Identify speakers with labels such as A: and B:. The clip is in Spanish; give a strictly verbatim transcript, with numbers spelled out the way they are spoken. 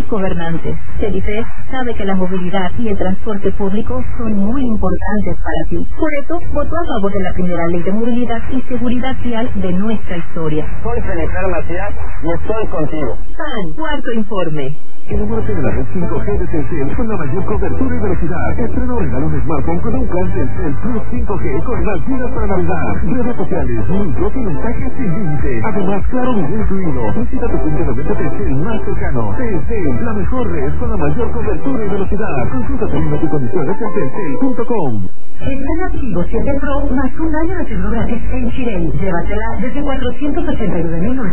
A: gobernantes. Cedifes sabe que la movilidad y el transporte público son muy importantes para ti. Por eso, votó a favor de la primera ley de movilidad y seguridad vial de nuestra historia.
B: Soy Jennifer Macías y estoy contigo.
A: P A N, cuarto informe.
C: Enamórate de la red cinco G de Telcel con la mayor cobertura y velocidad. Estrena o regala un smartphone con un plan Telcel Plus cinco G con más gigas para Navidad. Redes sociales, micros y mensajes sin límite. Además, claro, video incluido. Visita tu punto de venta Telcel más cercano. Telcel, la mejor red con la mayor cobertura y velocidad. Consulta términos y condiciones en telcel punto com.
A: Estrena Vivo siete Pro más un año de seguro gratis en Chirel. Llévatela desde cuatrocientos ochenta y nueve mil